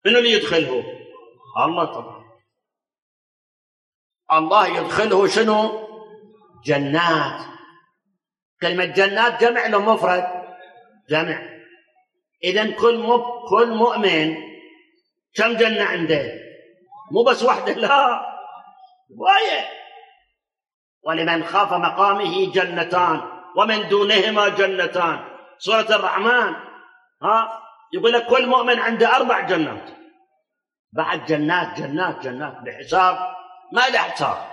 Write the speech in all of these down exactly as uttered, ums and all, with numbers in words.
من اللي يدخله؟ الله طبعا. الله يدخله شنو؟ جنات. كلمة جنات جمع له مفرد؟ جمع. إذن كل مب... كل مؤمن كم جنة عنده؟ مو بس واحدة، لا، وايه. ولمن خاف مقامه جنتان ومن دونهما جنتان. سورة الرحمن ها يقول لك كل مؤمن عنده أربع جنات، بعد جنات جنات جنات بحساب ما له حساب.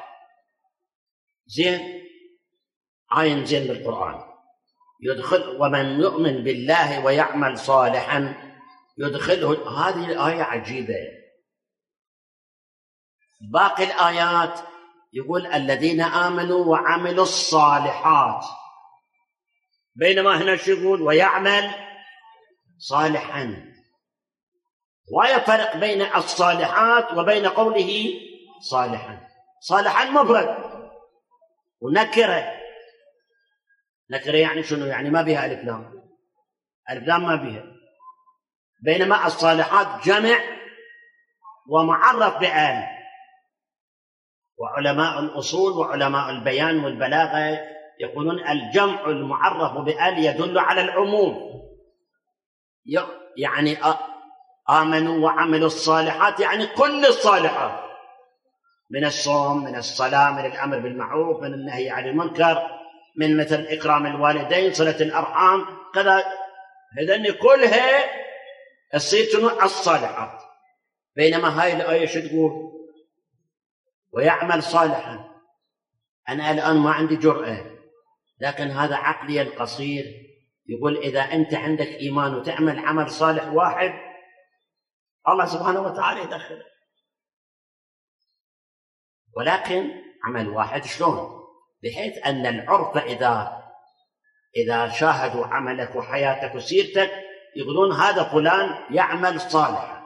زين، عين زين بالقرآن يدخل ومن يؤمن بالله ويعمل صالحا يدخله. هذه الآية عجيبة. باقي الآيات يقول الذين آمنوا وعملوا الصالحات، بينما هنا شو يقول؟ ويعمل صالحا. ولا فرق بين الصالحات وبين قوله صالحا. صالحا مفرد ونكره. نكره يعني شنو؟ يعني ما بها ألف لام. ألف لام ما بها. بينما الصالحات جمع ومعرف بآل. وعلماء الأصول وعلماء البيان والبلاغة يقولون الجمع المعرف بآل يدل على العموم، يعني آمنوا وعملوا الصالحات يعني كل الصالحات، من الصوم، من الصلاة، من الأمر بالمعروف، من النهي عن المنكر، من مثل إكرام الوالدين، صلة الأرحام، كذا. هذين كلها تصير شنو؟ الصالحات. بينما هاي الآية شو تقول؟ ويعمل صالحا. أنا الآن ما عندي جرأة، لكن هذا عقلي القصير يقول إذا أنت عندك إيمان وتعمل عمل صالح واحد الله سبحانه وتعالى يدخله. ولكن عمل واحد شلون؟ بحيث أن العرف إذا إذا شاهدوا عملك وحياتك وسيرتك يقولون هذا فلان يعمل صالحا.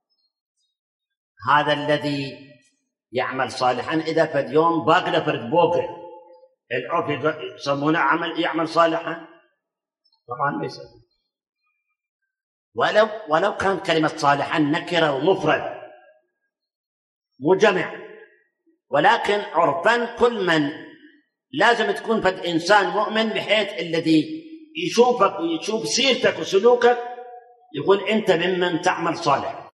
هذا الذي يعمل صالحا إذا في اليوم باقله فرد بوقه العرف يسمونه عمل يعمل صالحا؟ طبعا ما يسمى. ولو ولو كان كلمة صالحا نكرة ومفرد مو جمع، ولكن عرفا كل من لازم تكون فد إنسان مؤمن بحيث الذي يشوفك ويشوف سيرتك وسلوكك يقول أنت ممن تعمل صالح.